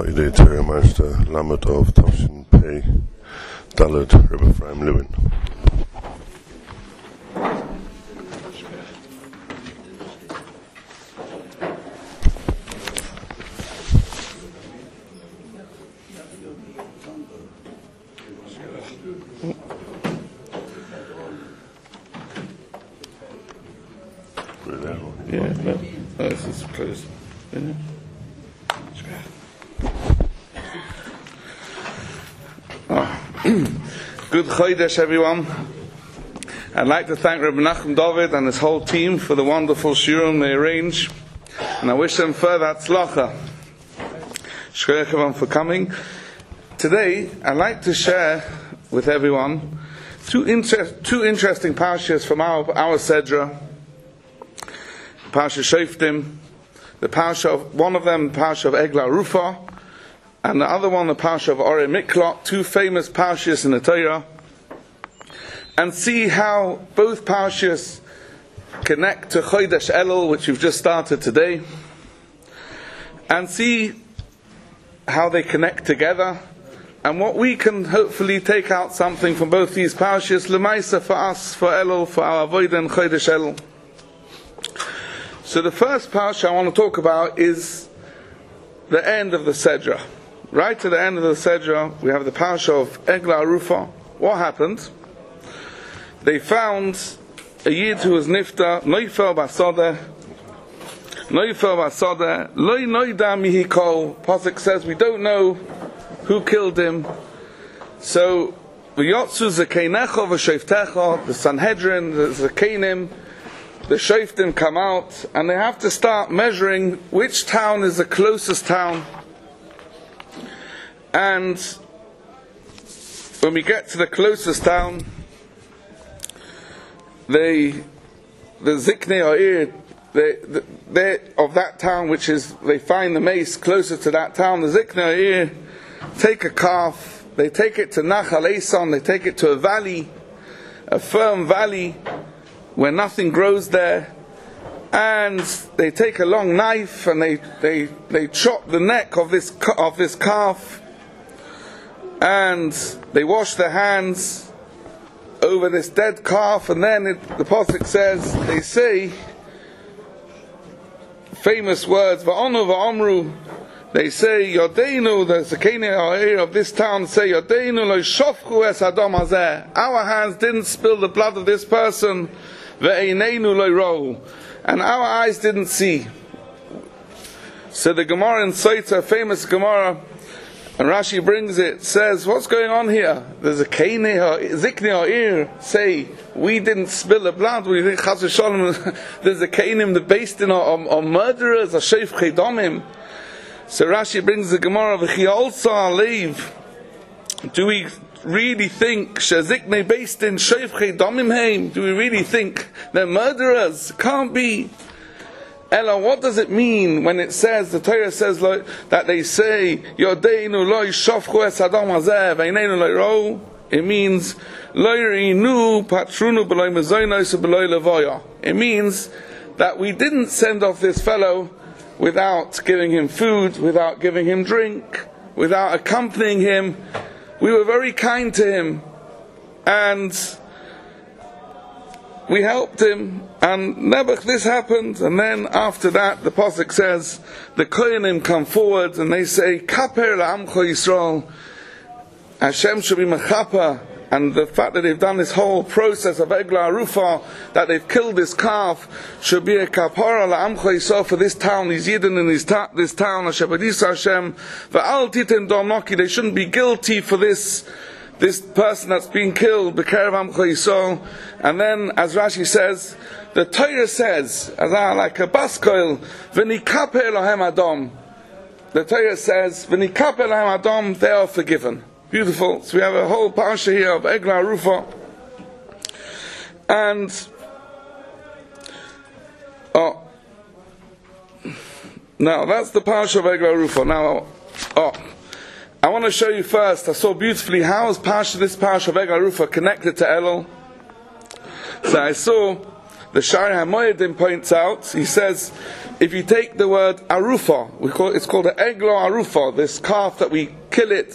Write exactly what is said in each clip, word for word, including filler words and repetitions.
Idee Torah Meister Lamed of Tavshin Pei Dalet Rebbe Ephraim Lewin. Yeah, no, no, this is closed. Yeah. Good Chodesh, everyone. I'd like to thank Rabbi Nachum David and his whole team for the wonderful shiurim they arrange, and I wish them further hatzlacha. Shkoyach everyone for coming. Today, I'd like to share with everyone two, inter- two interesting parashas from our, our Sedra. Parsha Shoftim, the parsha of one of them, parsha of Eglah Rufa, and the other one, the parsha of Orei Miklot, two famous parshas in the Torah, and see how both parshas connect to Chodesh Elul, which we've just started today, and see how they connect together, and what we can hopefully take out something from both these parshas, L'maisa for us, for Elul, for our Avodah and Chodesh Elul. So the first parsha I want to talk about is the end of the Sedra. Right to the end of the Sedra, we have the parsha of Eglah Rufa. What happened? They found a yid who was nifta, Noifel Basodeh, Noifel Basodeh, Loi Noida Mihi Kol. Pasuk says we don't know who killed him. So V'yotzu Zekeinecho V'Shoiftecho, the Sanhedrin, the Zekeinim, the Shoftim come out, and they have to start measuring which town is the closest town. And when we get to the closest town, they, the Ziknei Ha'ir, they, they, they, of that town, which is, they find the mace closer to that town, the Ziknei Ha'ir take a calf, they take it to Nachal Eson, they take it to a valley, a firm valley, where nothing grows there, and they take a long knife and they, they, they chop the neck of this of this calf, and they wash their hands over this dead calf, and then it, the pasuk says, they say famous words, Va'onu va'amru, they say, Yodeinu, the Zekeinei of this town say, Yodeinu lo shofchu es adam hazeh, our hands didn't spill the blood of this person, Ve'eineinu lo rohu, and our eyes didn't see. So the Gemara in Sotah, famous Gemara, and Rashi brings it, says, what's going on here? There's a Ziknei Ha'ir say, we didn't spill the blood, we think Chas v'Shalom, there's a Keinim, the based in on, on murderers, a Shofchei Damim. So Rashi brings the Gemara, V'chi also alev, do we really think Shaziknei based in Shofchei Damim Heim? Do we really think they're murderers? Can't be. Ella, what does it mean when it says, the Torah says like, that they say Yodeinu lo shofchu es adam hazeh v'eineinu lo rohu? It means lo reinu patrunu b'lo mezonos b'lo levoya. It means that we didn't send off this fellow without giving him food, without giving him drink, without accompanying him. We were very kind to him, and we helped him, and Nebuch, this happened, and then after that, the pasuk says, the Kohanim come forward, and they say, Kaper la'amcho Yisrael, Hashem should be mechaper, and the fact that they've done this whole process of Eglah Rufa, that they've killed this calf, should be a kapara la'amcho Yisrael for this town, these Yidden in this, ta- this town, Hashem, Hashem, v'al titem dom noki, they shouldn't be guilty for this, this person that's been killed, b'kerev amcho Yisrael. And then, as Rashi says, the Torah says, as I like a baskoil, v'nikaper lohem adom. The Torah says, v'nikaper lohem adom, they are forgiven. Beautiful. So we have a whole parsha here of Eglah Rufa. And, oh, now that's the parsha of Eglah Rufa. Now, oh, I want to show you first, I saw beautifully how is parsha, this parsha of Eglah Rufa connected to Elul. So I saw the Shari HaMoedim points out, he says, if you take the word arufa, we call it, it's called an eglo arufa, this calf that we kill it,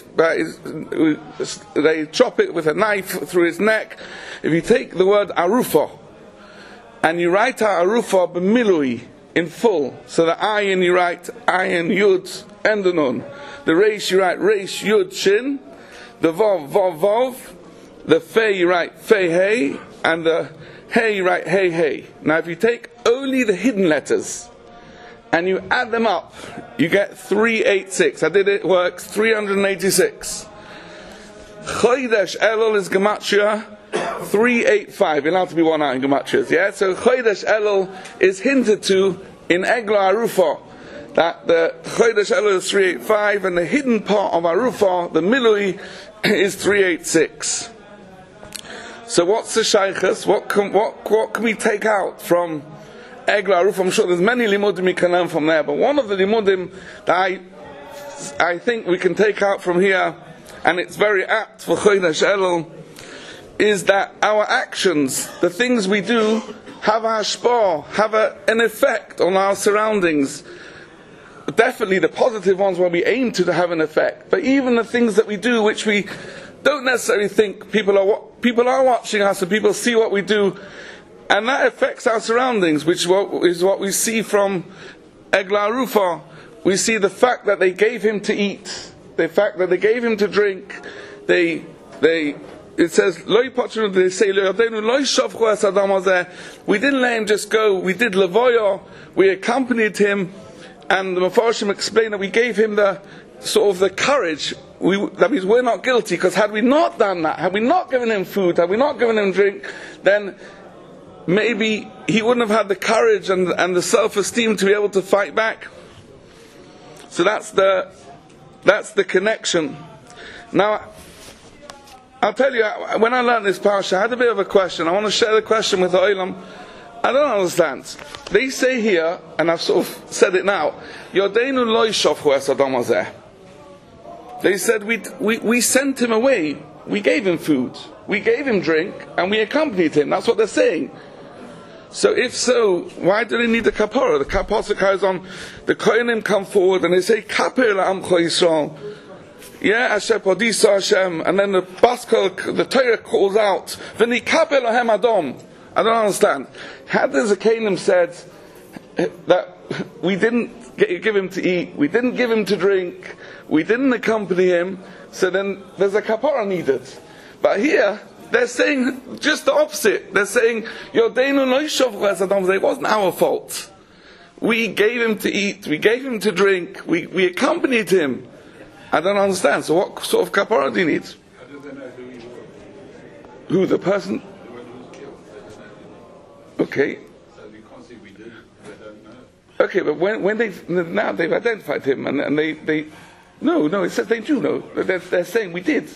they chop it with a knife through his neck. If you take the word arufa, and you write out arufa b'milui, in full, so the ayin you write ayin yud and the nun, the reish you write reish yud shin, the vav vav vav, the fe you write fe hey, and the hey you write hey hey. Now if you take only the hidden letters and you add them up, you get three eighty-six. I did it, it works three hundred eighty-six. Chodesh Elul is gematria three eighty-five. You're allowed to be one out in gematrias, yeah? So Chodesh Elul is hinted to in Egla Arufa, that the Chodesh Elul is three eighty-five, and the hidden part of Arufa, the Milui, is three eighty-six. So what's the shaykhus? What can, what, what can we take out from Egla Arufa? I'm sure there's many limudim we can learn from there, but one of the limudim that I, I think we can take out from here, and it's very apt for Chodesh Elul, is that our actions, the things we do, have a hashpah, have a, an effect on our surroundings. Definitely the positive ones where we aim to have an effect, but even the things that we do which we don't necessarily think people are people are watching us and people see what we do, and that affects our surroundings, which is what we see from Egla Arufa. We see the fact that they gave him to eat, the fact that they gave him to drink, they they it says, they say, we didn't let him just go, we did levoya, we accompanied him, and the Mefarshim explained that we gave him the sort of the courage, we, that means we're not guilty, because had we not done that, had we not given him food, had we not given him drink, then maybe he wouldn't have had the courage and, and the self-esteem to be able to fight back. So that's the, that's the connection. Now, I'll tell you, when I learned this parasha, I had a bit of a question. I want to share the question with the Olam. I don't understand. They say here, and I've sort of said it now, Yodeinu lo yishofchu es adam hazeh. They said we, we we sent him away. We gave him food, we gave him drink, and we accompanied him. That's what they're saying. So if so, why do they need the kapara? The kapara carries on. The kohenim come forward and they say, Kaper la'amcha Yisrael. Yeah, Hashem, Podisa Hashem, and then the Baskal, the Torah calls out, V'ni kapel lahem adom. I don't understand. Had the Zakanim said that we didn't give him to eat, we didn't give him to drink, we didn't accompany him, so then there's a kapara needed. But here, they're saying just the opposite. They're saying, Yodeinu lo yishofchu es adam hazeh. It wasn't our fault. We gave him to eat, we gave him to drink, we, we accompanied him. I don't understand. So what sort of kapara do you need? How do they know who he was? Who, the person? The one who was killed. They don't know. Okay. So we can't say we did. They don't know. Okay, but when when they now they've identified him and, and they, they no no it says they do know. They're, they're saying we did.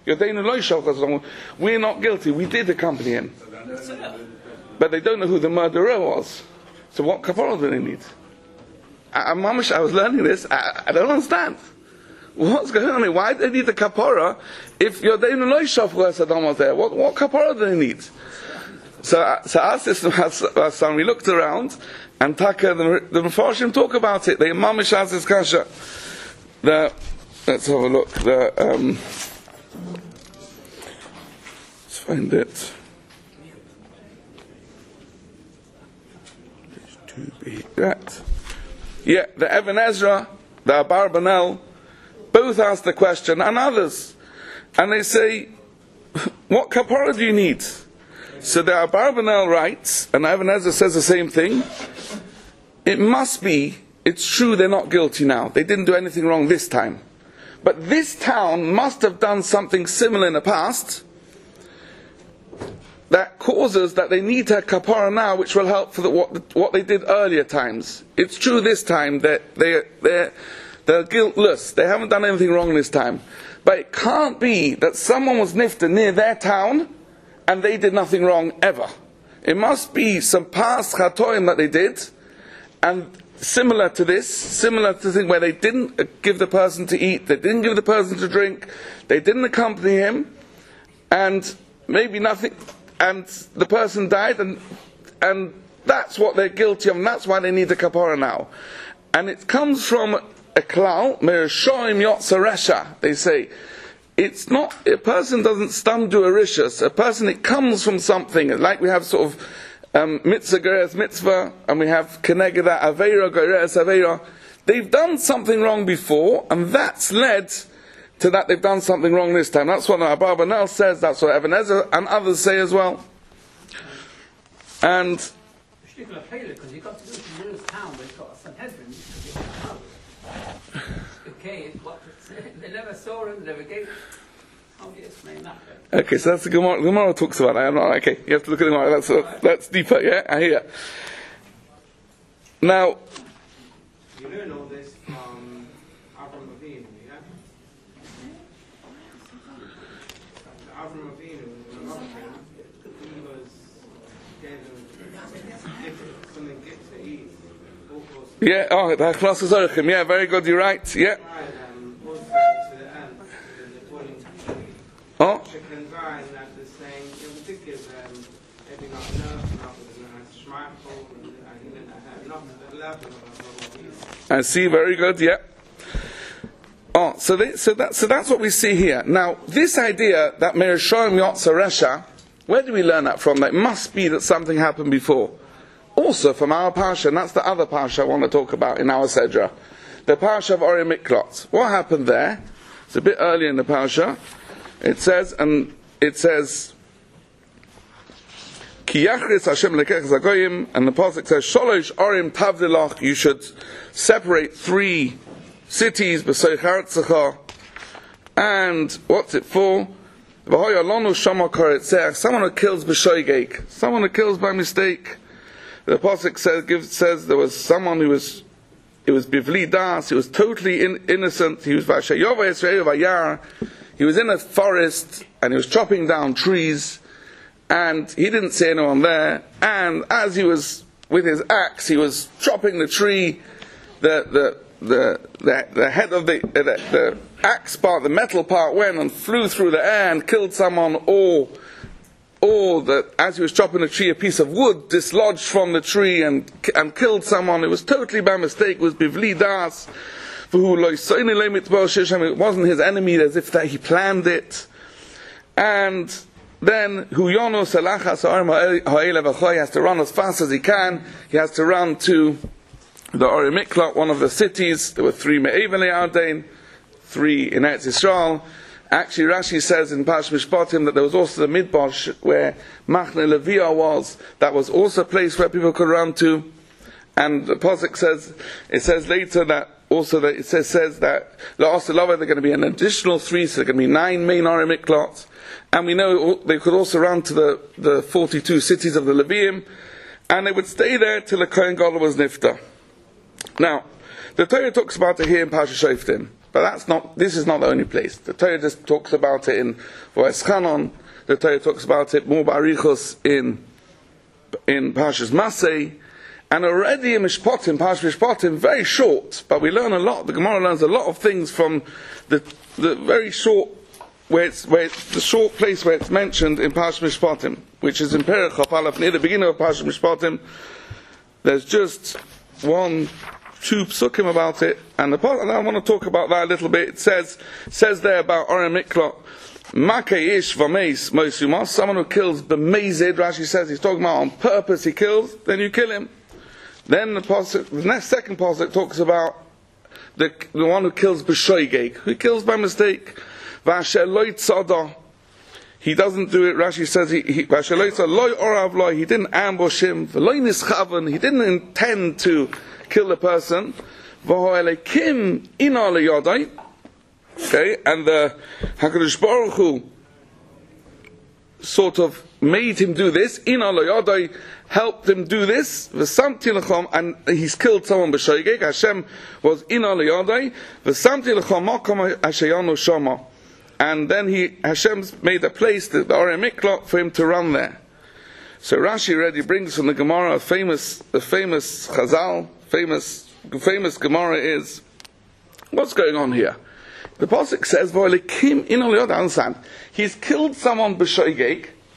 We're not guilty. We did accompany him. So they don't know. But they don't know who the murderer was. So what kapara do they need? I, I, I was learning this. I, I don't understand. What's going on here? Why do they need the kapara if Yodeinu lo yishofchu es adam hazeh? What what kapara do they need? So, so our system has, our son, we looked around, and Taka, the, the Mefarshim talk about it. They mamish has this kasha. The, let's have a look. The, um, let's find it. That. Yeah, the Evan Ezra, the Abarbanel, both ask the question, and others, and they say, what kapara do you need? So the Abarbanel writes, and Evan Ezra says the same thing, it must be, it's true they're not guilty now, they didn't do anything wrong this time, but this town must have done something similar in the past that causes that they need to have kapara now, which will help for the, what, what they did earlier times. It's true this time that they, they're, they're guiltless, they haven't done anything wrong this time. But it can't be that someone was nifta near their town and they did nothing wrong ever. It must be some past chatoim that they did, and similar to this, similar to the thing where they didn't give the person to eat, they didn't give the person to drink, they didn't accompany him, and maybe nothing, and the person died, and and that's what they're guilty of, and that's why they need the kapara now. And it comes from a klal, me'ershoim yotza resha, they say. It's not, a person doesn't stum do a rishus, a person, it comes from something, like we have sort of um, mitzvah geres mitzvah, and we have kenegeda aveira geres aveira. They've done something wrong before, and that's led to that they've done something wrong this time. That's what Abba Banel says, that's what Evan Ezer and others say as well. And because you got to go to the nearest town where it's got a Sanhedrin to get the house. Okay, what, they never saw him, they never gave. How do you explain that then? Okay, so that's the Gemara. The Gemara talks about that. I'm not, okay, you have to look at the Gemara. That's, uh, that's deeper, yeah? I hear. Now, you learn all this from Avram Avinu, yeah? Avram Avinu, he was gave him something gift to eat. yeah, oh, the Hachnas Zorachim, yeah, very good, you're right, yeah. Oh? I see, very good, yeah. Oh, so they, so that so that's what we see here. Now, this idea that Me'ershoim yotza resha, where do we learn that from? That it must be that something happened before. Also from our parsha, and that's the other parsha I want to talk about in our sedra, the parsha of Orei Miklot. What happened there? It's a bit earlier in the parsha. It says, and it says, Ki yachritz Hashem lekech zagoyim, and the pasuk says, Sholosh orim tavdilach, you should separate three cities, b'soich artzecha, and what's it for? V'hoya lonu shama karetzech, someone who kills b'shoigeg, someone who kills by mistake. The pasuk says, gives, says there was someone who was, it was bivli das, he was totally in, innocent, he was v'ashayova Yisrael v'yar, he was in a forest, and he was chopping down trees, and he didn't see anyone there, and as he was with his axe, he was chopping the tree, the the the the, the head of the, the the axe part, the metal part, went and flew through the air and killed someone, or or that as he was chopping the tree, a piece of wood dislodged from the tree and and killed someone. It was totally by mistake. It was bivli das. It wasn't his enemy, as if that he planned it. And then Huyono Salachas Ha'elev he has to run as fast as he can. He has to run to the Orei Miklot, one of the cities. There were three Me'even Le'ardain, three in Eretz Yisrael. Actually, Rashi says in Pash Mishpatim that there was also the Midbar where Machne Levia was. That was also a place where people could run to. And the Pasuk says, it says later that also that it says, says that La'asalava, there are going to be an additional three, so there are going to be nine main Orei Miklot. And we know they could also run to the, the forty-two cities of the Leviim, and they would stay there till the Kohen Gadol was nifta. Now, the Torah talks about it here in Parshas Shoftim, but that's not. This is not the only place. The Torah just talks about it in V'eschanon. The Torah talks about it more barichos in in Parshas Masei, and already in Mishpatim, Parshas Mishpatim, very short, but we learn a lot. The Gemara learns a lot of things from the the very short. Where it's, where it's the short place where it's mentioned in Parshas Mishpatim, which is in Perek Chaf Aleph, near the beginning of Parshas Mishpatim. There's just one, two psukim about it, and, the, and I want to talk about that a little bit. It says, says there about Orei Miklot, Makei ish v'meis moisumas, someone who kills b'meizid, Rashi says he's talking about on purpose he kills, then you kill him. Then the, pasuk, the next second pasuk talks about the, the one who kills b'shoigeg, who kills by mistake. He doesn't do it. Rashi says he, he, he didn't ambush him. He didn't intend to kill the person. Okay, and the HaKadosh Baruch Hu sort of made him do this. Helped him do this. And he's killed someone b'shoigeg. Hashem was in al yodai. And then he, Hashem's made a place, the Orei Miklot, for him to run there. So Rashi already brings from the Gemara a famous, the famous Chazal, famous, famous Gemara is, what's going on here? The pasuk says, "V'olikim in al yod." Understand? He's killed someone b'shoigeg,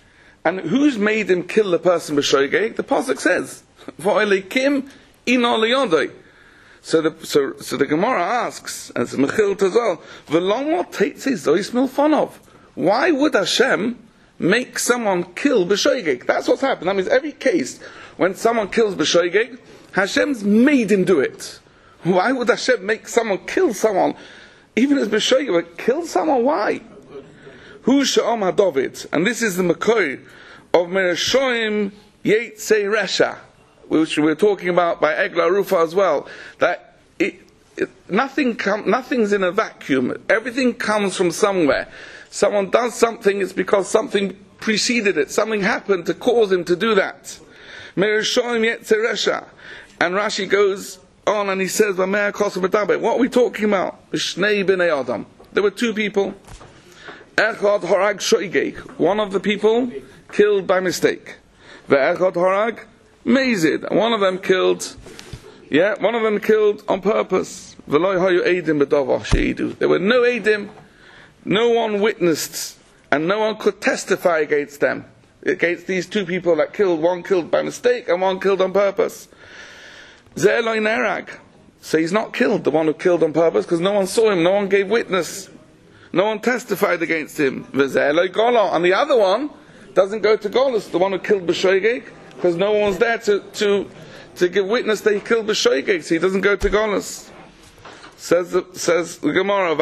And who's made him kill the person b'shoigeg? The pasuk says, "V'olekim ino liyodai." So the so so the Gemara asks, as Mechil Tazal, "V'lama teitzei zois milfonov." Why would Hashem make someone kill b'shoigeg? That's what's happened. That means every case when someone kills b'shoigeg, Hashem's made him do it. Why would Hashem make someone kill someone, even as b'shoigeg, but kill someone? Why? Hu she'om haDavid, and this is the Makor of Merashoim Yetzei Resha, which we're talking about by Egla Rufa as well. That it, it, nothing com- nothing's in a vacuum. Everything comes from somewhere. Someone does something, it's because something preceded it. Something happened to cause him to do that. Merashoim Yetzei Resha, and Rashi goes on and he says, "What are we talking about? Shnei b'nei Adam. There were two people. Echad harag shoigeg. One of the people killed by mistake. Ve'echad harag mezid. One of them killed, yeah, one of them killed on purpose. V'lo hayu eidim b'davah sheidu. There were no eidim, no one witnessed, and no one could testify against them, against these two people that killed. One killed by mistake and one killed on purpose. Ze'eloi nerag. So he's not killed, the one who killed on purpose, because no one saw him, no one gave witness. No one testified against him. And the other one doesn't go to Golus, the one who killed b'shoigeg, because no one was there to, to, to give witness that he killed b'shoigeg, so he doesn't go to Golus. Says the, says the Gemara,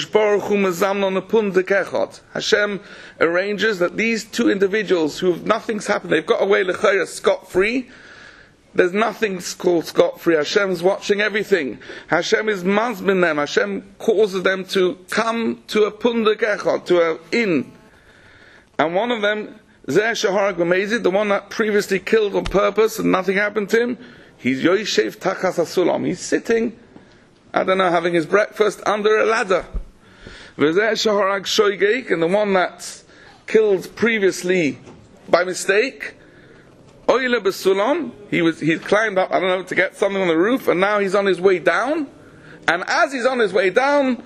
Hashem arranges that these two individuals who nothing's happened, they've got away l'chayra scot-free. There's nothing called scot-free. Hashem's watching everything. Hashem is mazmin them. Hashem causes them to come to a pundek echad, to an inn. And one of them, Zeh Shaharag B'mezid, the one that previously killed on purpose and nothing happened to him, he's Yoishev Tachas HaSulam. He's sitting, I don't know, having his breakfast under a ladder. V'zeh Shaharag Shoigeg, and the one that killed previously by mistake, Oile B'Sulam, he was, he climbed up, I don't know, to get something on the roof, and now he's on his way down. And as he's on his way down,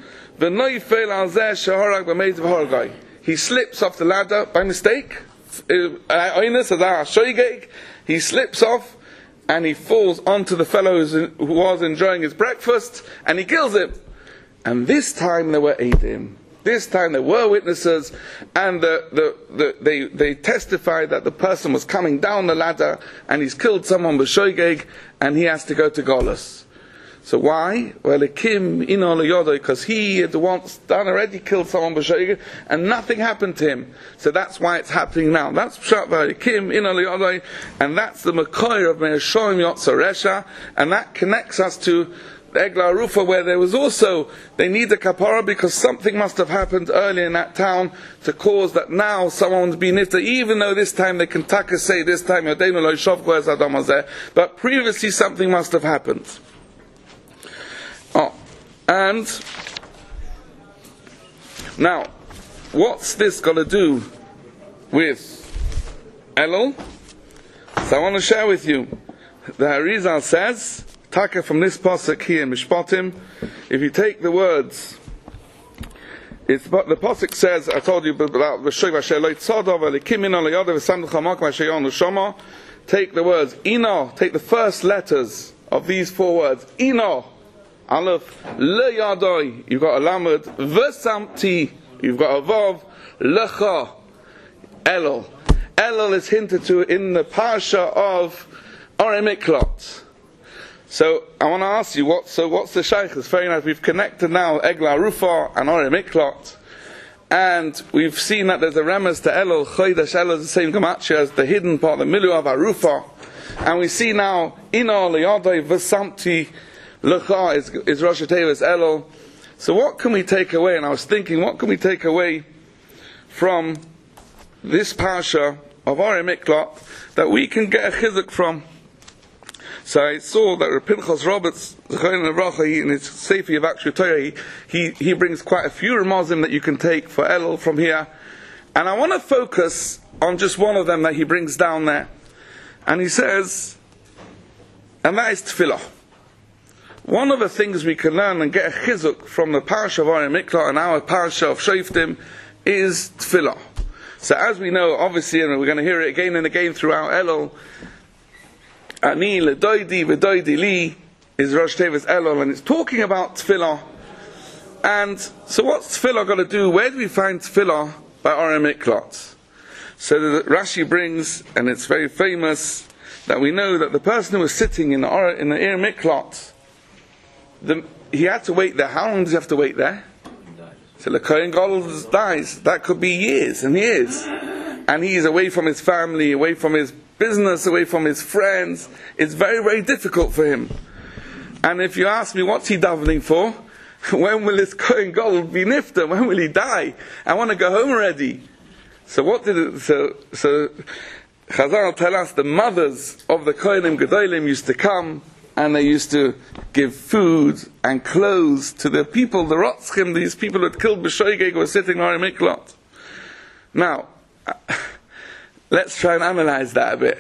he slips off the ladder by mistake. He slips off, and he falls onto the fellow who was enjoying his breakfast, and he kills him. And this time there were Eidim. This time there were witnesses, and the, the, the, they, they testified that the person was coming down the ladder, and he's killed someone b'shoigeg, and he has to go to Golus. So why? Well, Kim ino liyodai, because he had once done already killed someone b'shoigeg, and nothing happened to him. So that's why it's happening now. That's pshat Kim ino liyodai, and that's the Makor of Merashoim Yetzei Resha, and that connects us to Egla Rufa, where there was also, they need a kapara because something must have happened earlier in that town to cause that now someone's been nifta, even though this time they can taka say this time Yodeinu lo yishavku es adam hazeh, but previously something must have happened. Oh, and now, what's this got to do with Elul? So I want to share with you. The Harizal says, Taka from this pasuk here in Mishpatim, if you take the words, it's, the pasuk says, I told you about V'shoy v'asher lo yitzadov v'likim ino le'yodav v'samduch hamak v'asher yon l'shama. Take the words Ino, take the first letters of these four words. Ino, Aleph, le'yadoi, you've got a lamed, v'samti, you've got a vav, lecha, Elul. Elul is hinted to in the parsha of Orei Miklot. So I want to ask you, what? So what's the shaykh? It's very nice. We've connected now Egla Rufa and Orei Miklot, and we've seen that there's a remes to Elul. Chodesh Elul is the same gematria as the hidden part, the milu of Arufa, and we see now Ino liyadai v'samti lecha is is Rosh Hashanah Elul. So what can we take away? And I was thinking, what can we take away from this parsha of Orei Miklot that we can get a chizuk from? So I saw that Rav Pinchas Roberts, in his Sefer Yavak Torah, he, he he brings quite a few remazim that you can take for Elul from here, and I want to focus on just one of them that he brings down there, and he says, and that is tefillah. One of the things we can learn and get a chizuk from the parsha of Orei Miklot and our parsha of Shoftim is tefillah. So as we know, obviously, and we're going to hear it again and again throughout Elul, Ani ledoidi v'doidi li is Rosh Tevis Elul, and it's talking about tefillah. And so what's tefillah got to do? Where do we find tefillah by Orem Miklot? So the Rashi brings, and it's very famous, that we know that the person who was sitting in the Or, in the Ir Miklot, the, he had to wait there. How long does he have to wait there? So the Kohen Gadol dies. That could be years and years. And he is away from his family, away from his business, away from his friends. It's very, very difficult for him. And if you ask me, what's he davening for? When will this Kohen Gadol be nifter? When will he die? I want to go home already. So what did it, so, so Chazal tell us the mothers of the Kohenim Gedolim used to come, and they used to give food and clothes to the people, the Rotzchim, these people who had killed B'shoigeg, were sitting on a Miklot. Now, let's try and analyze that a bit.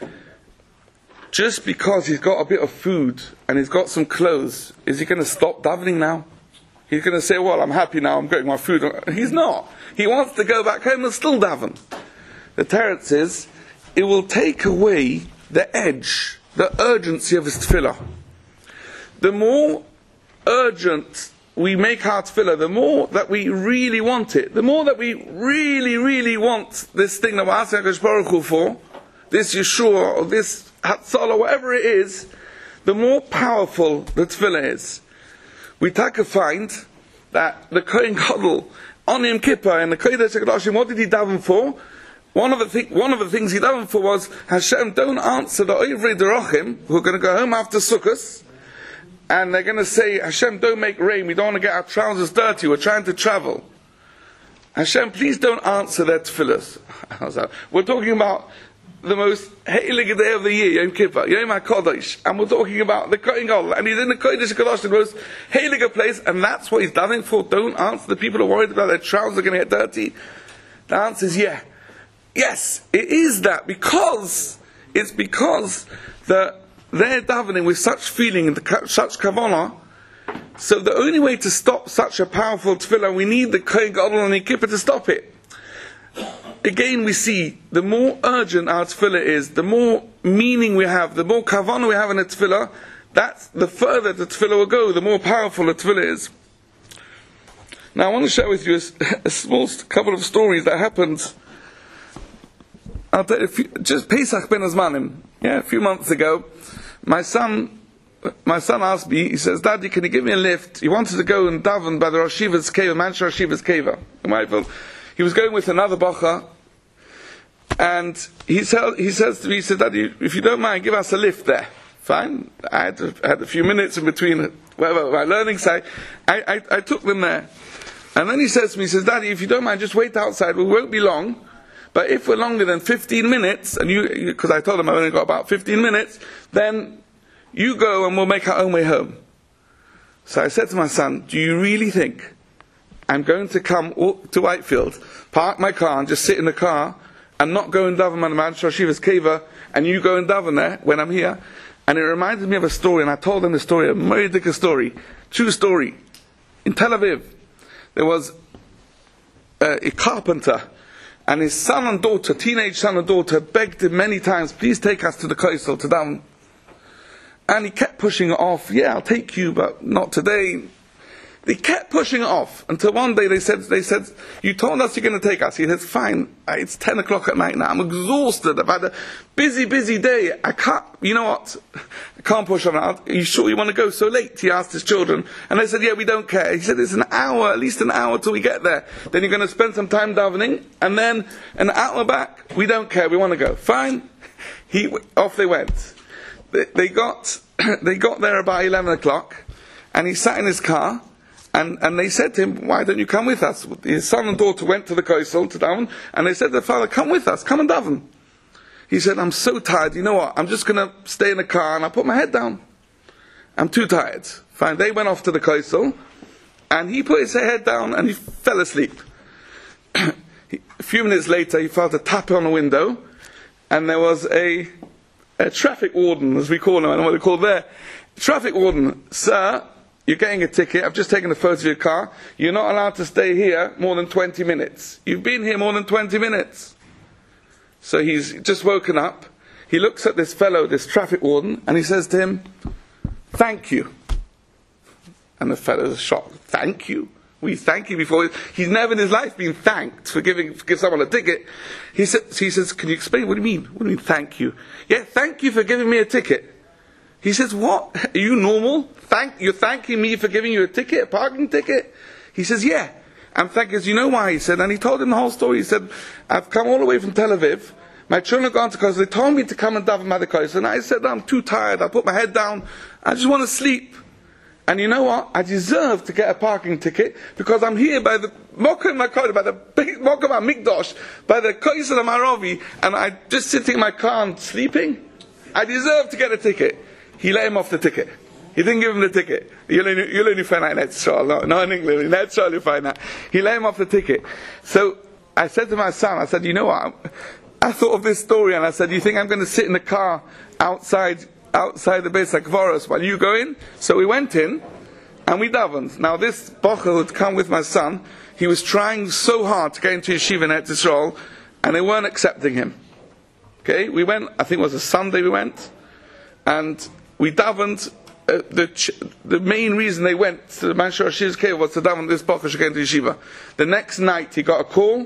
Just because he's got a bit of food and he's got some clothes, is he going to stop davening now? He's going to say, well, I'm happy now, I'm getting my food. He's not. He wants to go back home and still daven. The teretz is, it will take away the edge, the urgency of his tefillah. The more urgent we make our tefillah, the more that we really want it, the more that we really, really want this thing that we're asking HaKadosh Baruch Hu for, this Yeshua, or this Hatzalah, whatever it is, the more powerful the tefillah is. We take a find that the Kohen Gadol, on Yom Kippur, and the Kodesh HaKadoshim, what did he daven for? One of the thi- one of the things he davened for was, Hashem, don't answer the Oivrei Derachim, who are going to go home after Sukkot, and they're going to say, Hashem, don't make rain, we don't want to get our trousers dirty, we're trying to travel. Hashem, please don't answer their tefillahs. We're talking about the most heilige day of the year, Yom Kippur, Yom HaKodesh, and we're talking about the Kohen Gadol, and he's in the Kodesh HaKadosh, the most heilige place, and that's what he's davening for. Don't answer the people who are worried about their trousers are going to get dirty. The answer is yeah. Yes, it is that, because it's because the, they're davening with such feeling and such kavanah. So the only way to stop such a powerful tefillah, we need the Kohen Gadol and Yom Kippur to stop it. Again, we see the more urgent our tefillah is, the more meaning we have, the more kavanah we have in a tefillah. That's the further the tefillah will go, the more powerful the tefillah is. Now, I want to share with you a, a small couple of stories that happened. I'll tell you, a few, just Pesach Ben Azmanim, yeah, a few months ago, my son, my son asked me, he says, Daddy, can you give me a lift? He wanted to go and daven by the Rosh Shiva's Keva, Manchar Rosh Shiva's Keva. He was going with another bacha, and he, tell, he says to me, he said, Daddy, if you don't mind, give us a lift there. Fine. I had, to, I had a few minutes in between whatever my learning side. I, I, I took them there. And then he says to me, he says, Daddy, if you don't mind, just wait outside, we won't be long. But if we're longer than fifteen minutes, and you, because I told him I've only got about fifteen minutes, then you go and we'll make our own way home. So I said to my son, do you really think I'm going to come to Whitefield, park my car and just sit in the car and not go and daven on the Manchar Shiva's Keva, and you go and daven there when I'm here? And it reminded me of a story, and I told him the story, a Meridika story, true story. In Tel Aviv, there was a, a carpenter, and his son and daughter, teenage son and daughter, begged him many times, please take us to the Kosel, to daven. And he kept pushing it off. Yeah, I'll take you, but not today. They kept pushing it off until one day they said, "They said you told us you're going to take us." He says, "Fine. It's ten o'clock at night now. I'm exhausted. I've had a busy, busy day. I can't. You know what? I can't push on out. Are you sure you want to go so late?" He asked his children, and they said, "Yeah, we don't care." He said, "It's an hour, at least an hour till we get there. Then you're going to spend some time davening, and then an hour back. We don't care. We want to go. Fine." He off they went. They, they got they got there about eleven o'clock, and he sat in his car. And, and they said to him, "Why don't you come with us?" His son and daughter went to the Kosel to daven, and they said to the father, "Come with us, come and daven." He said, "I'm so tired, you know what, I'm just going to stay in the car and I'll put my head down. I'm too tired." Fine, they went off to the Kosel, and he put his head down and he fell asleep. A few minutes later, he felt a tap on the window, and there was a, a traffic warden, as we call him, I don't know what they're called there. Traffic warden, "Sir, you're getting a ticket, I've just taken a photo of your car, you're not allowed to stay here more than twenty minutes. You've been here more than twenty minutes. So he's just woken up, he looks at this fellow, this traffic warden, and he says to him, thank you. And the fellow's shocked. Thank you? We thank you before. He's never in his life been thanked for giving for give someone a ticket. He says, he says, can you explain? What do you mean? What do you mean, thank you? Yeah, thank you for giving me a ticket. He says, what? Are you normal? Thank, you're thanking me for giving you a ticket, a parking ticket? He says, yeah. I'm thanking you. You know why? He said, and he told him the whole story. He said, I've come all the way from Tel Aviv. My children have gone to Kosovo. They told me to come and daven by the Kosovo. And I said, I'm too tired. I put my head down. I just want to sleep. And you know what? I deserve to get a parking ticket because I'm here by the Mokum HaKodesh, by the Mokum HaMikdash, by the Koisel HaMaravi, and I'm just sitting in my car and sleeping. I deserve to get a ticket. He let him off the ticket. He didn't give him the ticket. You'll only, you'll only find out in Etzral. No, not in England. In Etzral you'll find out. He let him off the ticket. So I said to my son, I said, you know what? I thought of this story and I said, do you think I'm going to sit in the car outside outside the Beis HaKvaros while you go in? So we went in and we davened. Now this bocher who had come with my son, he was trying so hard to get into yeshiva in Eretz Yisrael and they weren't accepting him. Okay, we went, I think it was a Sunday we went, and we davened. Uh, the ch- the main reason they went to the Manshur Ashir's cave was to daven this bocher to get into yeshiva. The next night he got a call.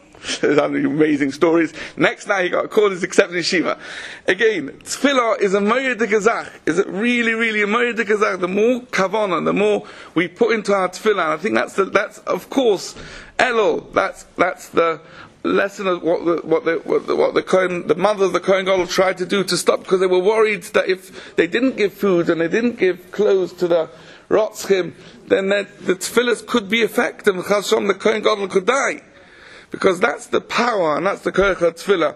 Amazing stories. Next night he got a call, he's accepting yeshiva. Again, tefillah is a moyed zach. Is it really, really a moyed zach? The more kavanah, the more we put into our tefillah. And I think that's the, that's of course Elul. That's that's the lesson of what the what the what the, what the, Kohen, the mother of the Kohen Gadol tried to do to stop, because they were worried that if they didn't give food and they didn't give clothes to the Rotzchim, then the, the tefillahs could be effective. The Kohen Gadol could die. Because that's the power, and that's the Koyach HaTfilah.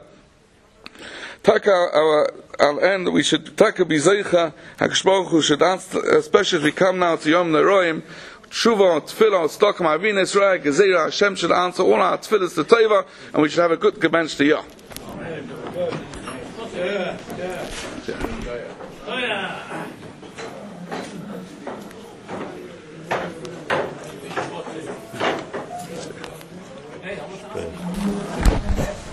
Taka, our, our end, we should, Taka B'Zeicha, HaKadosh Baruch Hu should answer, especially as we come now to Yom Neroim, Tshuva, Tfilah, Stockholm, Avin Israel, Gezerah, Hashem should answer all our Tfilahs to Teva, and we should have a good gebench to Yah. Amen. Yeah, yeah.